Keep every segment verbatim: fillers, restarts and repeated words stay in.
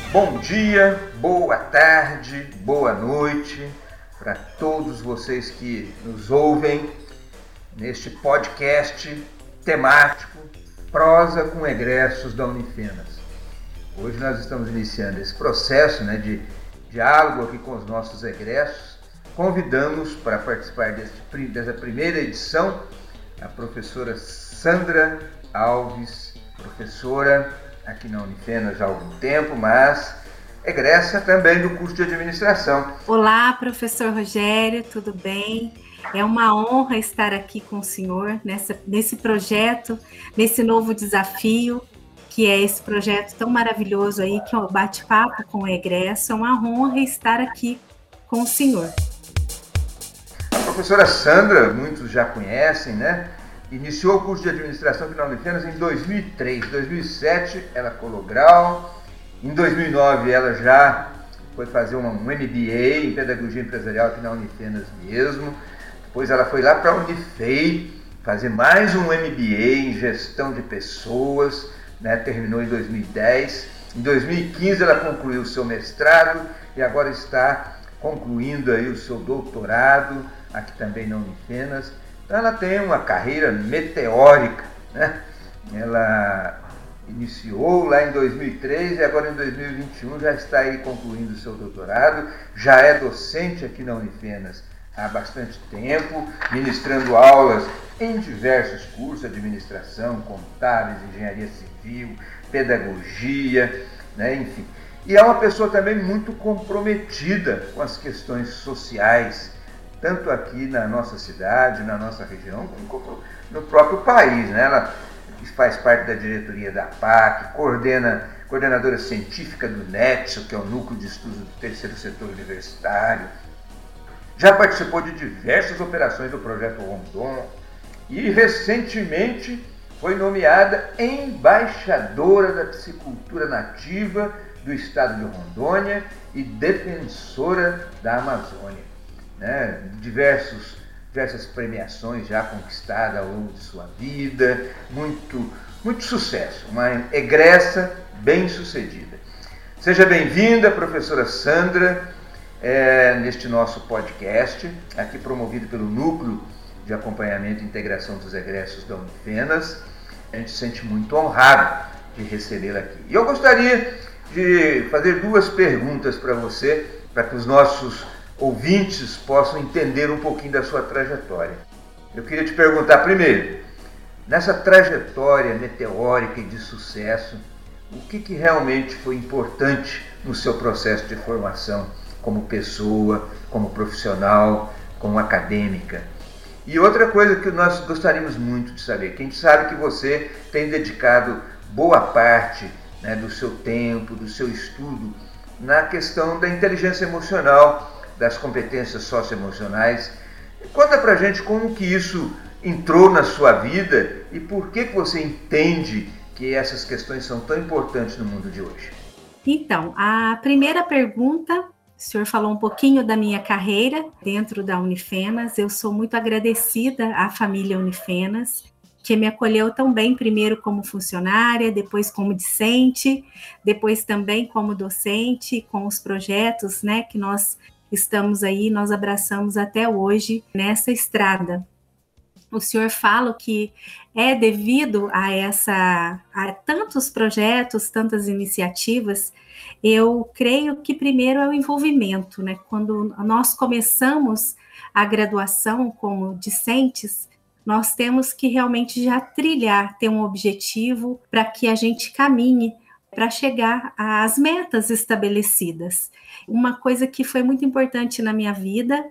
Bom dia, boa tarde, boa noite para todos vocês que nos ouvem neste podcast temático Prosa com Egressos da Unifenas. Hoje nós estamos iniciando esse processo, né, de diálogo aqui com os nossos egressos. Convidamos para participar deste, dessa primeira edição a professora Sandra Alves, professora aqui na Unifenas já há algum tempo, mas egressa também do curso de administração. Olá, professor Rogério, tudo bem? É uma honra estar aqui com o senhor nessa, nesse projeto, nesse novo desafio, que é esse projeto tão maravilhoso aí, que é o Bate-Papo com o Egresso. É uma honra estar aqui com o senhor. A professora Sandra, muitos já conhecem, né? Iniciou o curso de administração aqui na Unifenas em dois mil e três. Em dois mil e sete, ela colou grau. Em dois mil e nove, ela já foi fazer uma, um M B A em Pedagogia Empresarial aqui na Unifenas mesmo. Depois ela foi lá para a Unifei fazer mais um M B A em Gestão de Pessoas, né? Terminou em dois mil e dez. Em dois mil e quinze, ela concluiu o seu mestrado e agora está concluindo aí o seu doutorado aqui também na Unifenas. Então ela tem uma carreira meteórica, né? Ela iniciou lá em dois mil e três e agora em dois mil e vinte e um já está aí concluindo o seu doutorado, já é docente aqui na Unifenas há bastante tempo, ministrando aulas em diversos cursos, administração, contábeis, engenharia civil, pedagogia, né? Enfim. E é uma pessoa também muito comprometida com as questões sociais, tanto aqui na nossa cidade, na nossa região, como no próprio país, né? Ela faz parte da diretoria da P A C, coordena, coordenadora científica do NETSO, que é o Núcleo de Estudos do Terceiro Setor Universitário. Já participou de diversas operações do Projeto Rondon e recentemente foi nomeada embaixadora da piscicultura nativa do estado de Rondônia e defensora da Amazônia. Né? Diversos, diversas premiações já conquistadas ao longo de sua vida, muito, muito sucesso, uma egressa bem-sucedida. Seja bem-vinda, professora Sandra, é, neste nosso podcast, aqui promovido pelo Núcleo de Acompanhamento e Integração dos Egressos da Unifenas. A gente se sente muito honrado de recebê-la aqui. E eu gostaria de fazer duas perguntas para você, para que os nossos ouvintes possam entender um pouquinho da sua trajetória. Eu queria te perguntar primeiro, nessa trajetória meteórica e de sucesso, o que, que realmente foi importante no seu processo de formação como pessoa, como profissional, como acadêmica? E outra coisa que nós gostaríamos muito de saber, que a gente sabe que você tem dedicado boa parte, né, do seu tempo, do seu estudo, na questão da inteligência emocional, das competências socioemocionais. Conta pra gente como que isso entrou na sua vida e por que que você entende que essas questões são tão importantes no mundo de hoje. Então, a primeira pergunta, o senhor falou um pouquinho da minha carreira dentro da Unifenas. Eu sou muito agradecida à família Unifenas, que me acolheu tão bem, primeiro como funcionária, depois como discente, depois também como docente, com os projetos, né, que nós estamos aí, nós abraçamos até hoje nessa estrada. O senhor fala que é devido a essa, a tantos projetos, tantas iniciativas. Eu creio que primeiro é o envolvimento, né? Quando nós começamos a graduação como discentes, nós temos que realmente já trilhar, ter um objetivo para que a gente caminhe para chegar às metas estabelecidas. Uma coisa que foi muito importante na minha vida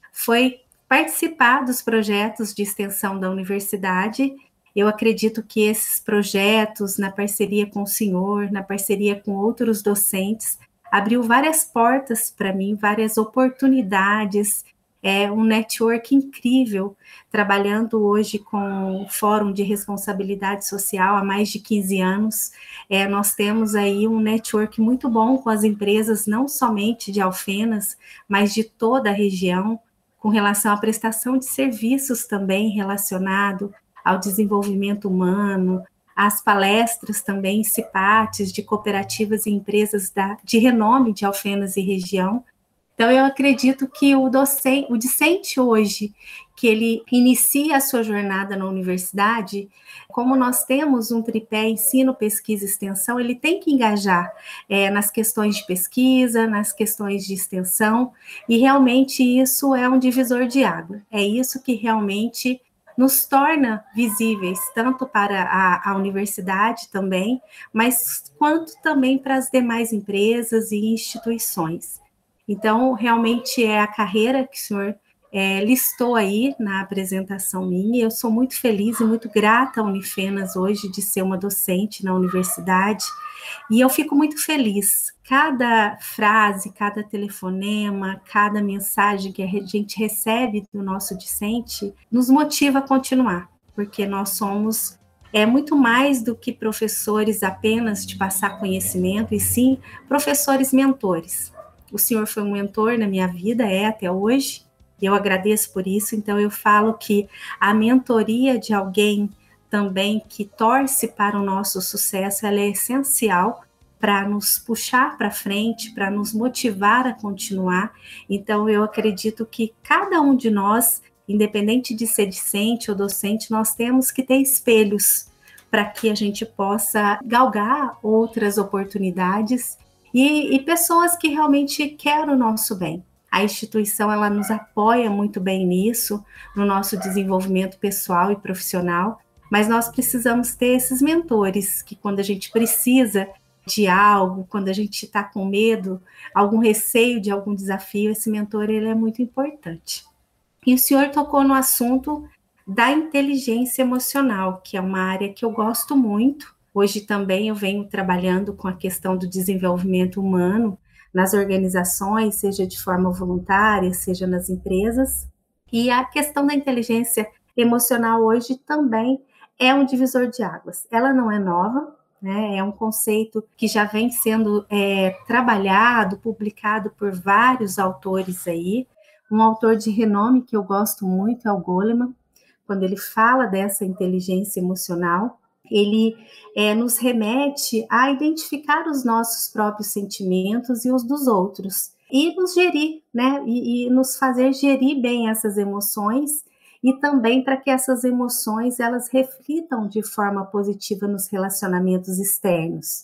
foi participar dos projetos de extensão da universidade. Eu acredito que esses projetos, na parceria com o senhor, na parceria com outros docentes, abriu várias portas para mim, várias oportunidades, é um network incrível, trabalhando hoje com o Fórum de Responsabilidade Social há mais de quinze anos. É, nós temos aí um network muito bom com as empresas, não somente de Alfenas, mas de toda a região, com relação à prestação de serviços também relacionado ao desenvolvimento humano, as palestras também, cipates de cooperativas e empresas da, de renome de Alfenas e região. Então, eu acredito que o docente, o discente hoje, que ele inicia a sua jornada na universidade, como nós temos um tripé ensino, pesquisa e extensão, ele tem que engajar é, nas questões de pesquisa, nas questões de extensão, e realmente isso é um divisor de água. É isso que realmente nos torna visíveis, tanto para a, a universidade também, mas quanto também para as demais empresas e instituições. Então, realmente é a carreira que o senhor é, listou aí na apresentação minha. Eu sou muito feliz e muito grata à Unifenas hoje de ser uma docente na universidade, e eu fico muito feliz. Cada frase, cada telefonema, cada mensagem que a gente recebe do nosso discente nos motiva a continuar, porque nós somos é muito mais do que professores apenas de passar conhecimento, e sim professores mentores. O senhor foi um mentor na minha vida, é até hoje, e eu agradeço por isso. Então eu falo que a mentoria de alguém também que torce para o nosso sucesso, ela é essencial para nos puxar para frente, para nos motivar a continuar. Então eu acredito que cada um de nós, independente de ser discente ou docente, nós temos que ter espelhos para que a gente possa galgar outras oportunidades E, e pessoas que realmente querem o nosso bem. A instituição, ela nos apoia muito bem nisso, no nosso desenvolvimento pessoal e profissional, mas nós precisamos ter esses mentores, que quando a gente precisa de algo, quando a gente está com medo, algum receio de algum desafio, esse mentor ele é muito importante. E o senhor tocou no assunto da inteligência emocional, que é uma área que eu gosto muito. Hoje também eu venho trabalhando com a questão do desenvolvimento humano nas organizações, seja de forma voluntária, seja nas empresas. E a questão da inteligência emocional hoje também é um divisor de águas. Ela não é nova, né? É um conceito que já vem sendo é, trabalhado, publicado por vários autores aí. Um autor de renome que eu gosto muito é o Goleman. Quando ele fala dessa inteligência emocional, ele é, nos remete a identificar os nossos próprios sentimentos e os dos outros, e nos gerir, né, e, e nos fazer gerir bem essas emoções, e também para que essas emoções elas reflitam de forma positiva nos relacionamentos externos.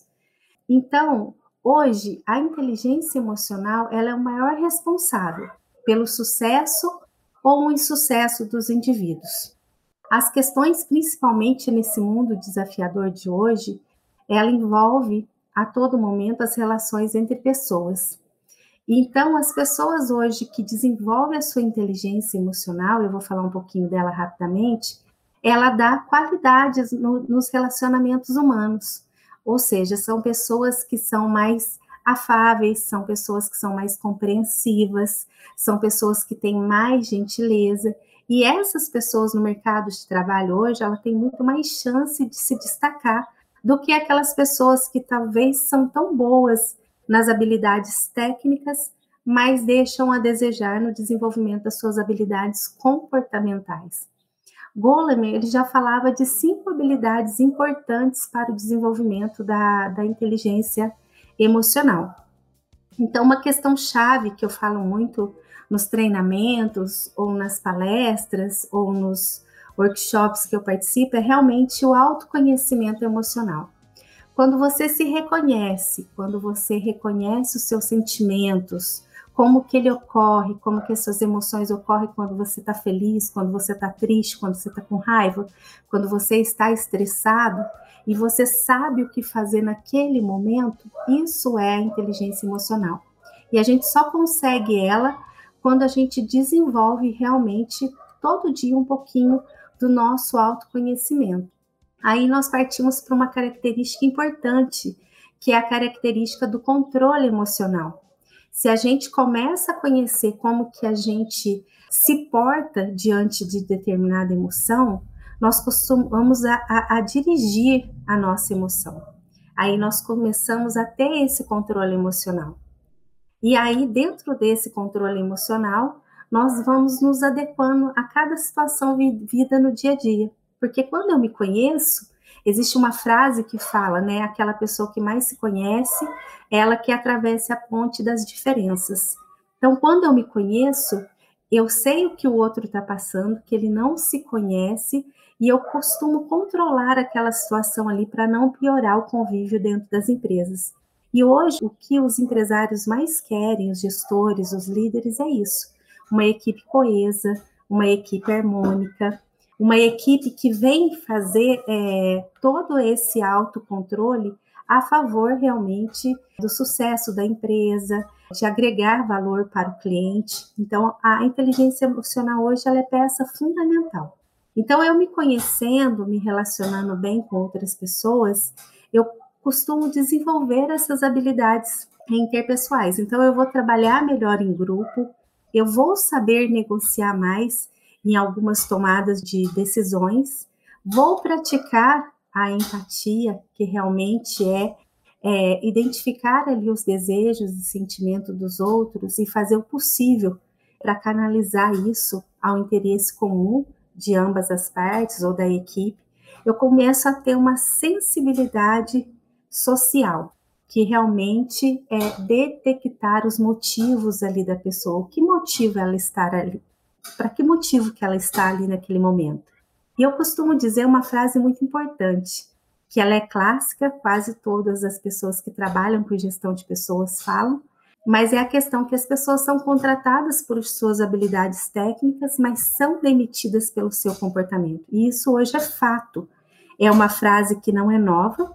Então, hoje, a inteligência emocional ela é o maior responsável pelo sucesso ou o insucesso dos indivíduos. As questões, principalmente nesse mundo desafiador de hoje, ela envolve a todo momento as relações entre pessoas. Então, as pessoas hoje que desenvolvem a sua inteligência emocional, eu vou falar um pouquinho dela rapidamente, ela dá qualidades no, nos relacionamentos humanos. Ou seja, são pessoas que são mais afáveis, são pessoas que são mais compreensivas, são pessoas que têm mais gentileza. E essas pessoas no mercado de trabalho hoje, ela tem muito mais chance de se destacar do que aquelas pessoas que talvez são tão boas nas habilidades técnicas, mas deixam a desejar no desenvolvimento das suas habilidades comportamentais. Goleman, ele já falava de cinco habilidades importantes para o desenvolvimento da, da inteligência emocional. Então, uma questão chave que eu falo muito nos treinamentos, ou nas palestras, ou nos workshops que eu participo, é realmente o autoconhecimento emocional. Quando você se reconhece, quando você reconhece os seus sentimentos, como que ele ocorre, como que as suas emoções ocorrem quando você está feliz, quando você está triste, quando você está com raiva, quando você está estressado, e você sabe o que fazer naquele momento, isso é a inteligência emocional. E a gente só consegue ela quando a gente desenvolve realmente todo dia um pouquinho do nosso autoconhecimento. Aí nós partimos para uma característica importante, que é a característica do controle emocional. Se a gente começa a conhecer como que a gente se porta diante de determinada emoção, nós costumamos a, a, a dirigir a nossa emoção. Aí nós começamos a ter esse controle emocional. E aí, dentro desse controle emocional, nós vamos nos adequando a cada situação vivida no dia a dia. Porque quando eu me conheço, existe uma frase que fala, né, aquela pessoa que mais se conhece, ela que atravessa a ponte das diferenças. Então, quando eu me conheço, eu sei o que o outro está passando, que ele não se conhece, e eu costumo controlar aquela situação ali para não piorar o convívio dentro das empresas. E hoje, o que os empresários mais querem, os gestores, os líderes, é isso. Uma equipe coesa, uma equipe harmônica, uma equipe que vem fazer é, todo esse autocontrole a favor realmente do sucesso da empresa, de agregar valor para o cliente. Então, a inteligência emocional hoje ela é peça fundamental. Então, eu me conhecendo, me relacionando bem com outras pessoas, eu costumo desenvolver essas habilidades interpessoais. Então, eu vou trabalhar melhor em grupo, eu vou saber negociar mais em algumas tomadas de decisões, vou praticar a empatia, que realmente é, é identificar ali os desejos e sentimentos dos outros e fazer o possível para canalizar isso ao interesse comum de ambas as partes ou da equipe. Eu começo a ter uma sensibilidade social, que realmente é detectar os motivos ali da pessoa, o que motiva ela estar ali, para que motivo que ela está ali naquele momento. E eu costumo dizer uma frase muito importante, que ela é clássica, quase todas as pessoas que trabalham com gestão de pessoas falam, mas é a questão que as pessoas são contratadas por suas habilidades técnicas, mas são demitidas pelo seu comportamento. E isso hoje é fato. É uma frase que não é nova,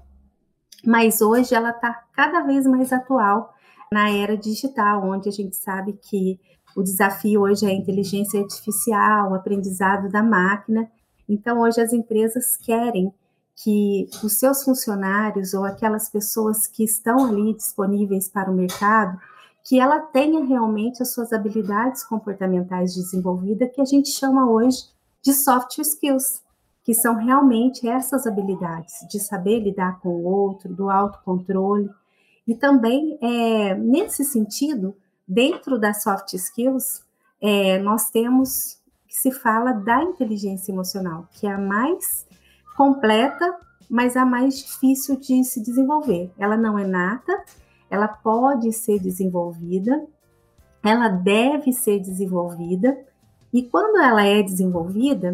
mas hoje ela está cada vez mais atual na era digital, onde a gente sabe que o desafio hoje é a inteligência artificial, o aprendizado da máquina. Então, hoje as empresas querem que os seus funcionários ou aquelas pessoas que estão ali disponíveis para o mercado, que ela tenha realmente as suas habilidades comportamentais desenvolvidas, que a gente chama hoje de soft skills, que são realmente essas habilidades de saber lidar com o outro, do autocontrole. E também, é, nesse sentido, dentro das soft skills, é, nós temos que se fala da inteligência emocional, que é a mais completa, mas a mais difícil de se desenvolver. Ela não é nata, ela pode ser desenvolvida, ela deve ser desenvolvida, e quando ela é desenvolvida,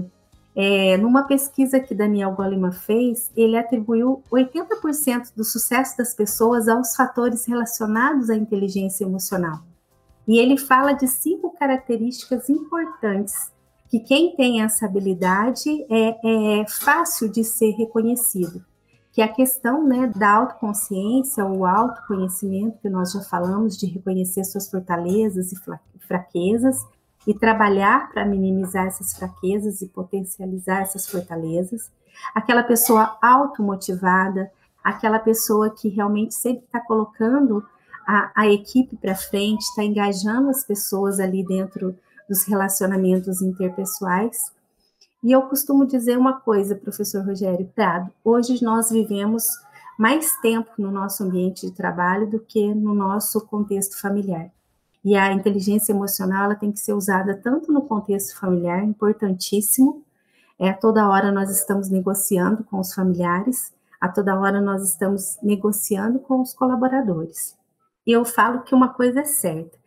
é, numa pesquisa que Daniel Goleman fez, ele atribuiu oitenta por cento do sucesso das pessoas aos fatores relacionados à inteligência emocional. E ele fala de cinco características importantes, que quem tem essa habilidade é, é fácil de ser reconhecido, que é a questão, né, da autoconsciência, o autoconhecimento, que nós já falamos, de reconhecer suas fortalezas e fraquezas, e trabalhar para minimizar essas fraquezas e potencializar essas fortalezas. Aquela pessoa automotivada, aquela pessoa que realmente sempre está colocando a, a equipe para frente, está engajando as pessoas ali dentro dos relacionamentos interpessoais. E eu costumo dizer uma coisa, professor Rogério Prado, hoje nós vivemos mais tempo no nosso ambiente de trabalho do que no nosso contexto familiar. E a inteligência emocional ela tem que ser usada tanto no contexto familiar, importantíssimo, é, a toda hora nós estamos negociando com os familiares, a toda hora nós estamos negociando com os colaboradores. E eu falo que uma coisa é certa,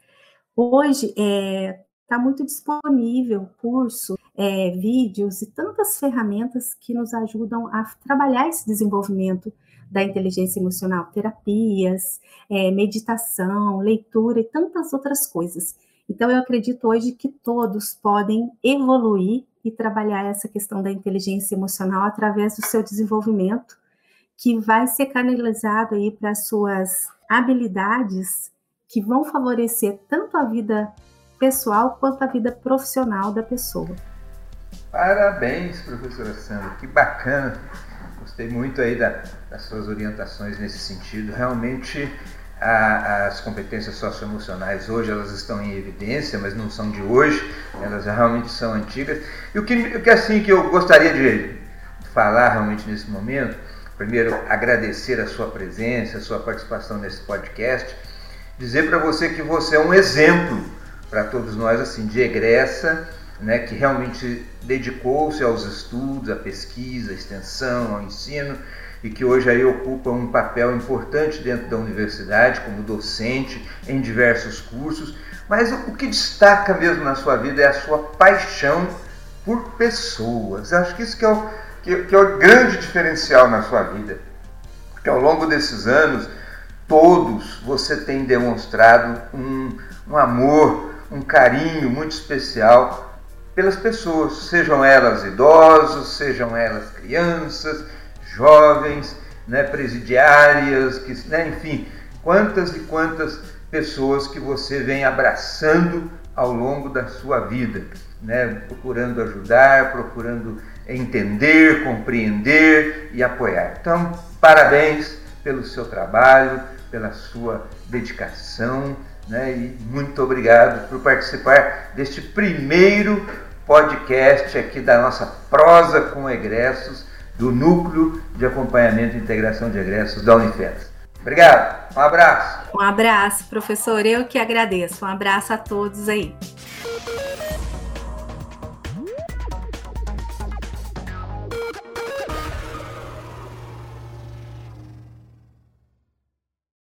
hoje é, está muito disponível curso, é, vídeos e tantas ferramentas que nos ajudam a trabalhar esse desenvolvimento da inteligência emocional, terapias, é, meditação, leitura e tantas outras coisas. Então, eu acredito hoje que todos podem evoluir e trabalhar essa questão da inteligência emocional através do seu desenvolvimento, que vai ser canalizado aí para as suas habilidades que vão favorecer tanto a vida pessoal quanto a vida profissional da pessoa. Parabéns, professora Sandra, que bacana. Gostei muito aí da, das suas orientações nesse sentido. Realmente, a, as competências socioemocionais hoje elas estão em evidência, mas não são de hoje, elas realmente são antigas. E o que, o que, assim, que eu gostaria de falar realmente nesse momento, primeiro, agradecer a sua presença, a sua participação nesse podcast, dizer para você que você é um exemplo para todos nós, assim, de egressa, né, que realmente dedicou-se aos estudos, à pesquisa, à extensão, ao ensino, e que hoje aí ocupa um papel importante dentro da universidade, como docente em diversos cursos. Mas o que destaca mesmo na sua vida é a sua paixão por pessoas. Acho que isso que é o, que, que é o grande diferencial na sua vida. Porque ao longo desses anos, todos você tem demonstrado um, um amor, um carinho muito especial pelas pessoas, sejam elas idosos, sejam elas crianças, jovens, né, presidiárias, que, né, enfim, quantas e quantas pessoas que você vem abraçando ao longo da sua vida, né, procurando ajudar, procurando entender, compreender e apoiar. Então, parabéns pelo seu trabalho, pela sua dedicação, né, e muito obrigado por participar deste primeiro podcast aqui da nossa Prosa com Egressos, do Núcleo de Acompanhamento e Integração de Egressos da Unifenas. Obrigado, um abraço. Um abraço, professor, eu que agradeço. Um abraço a todos aí.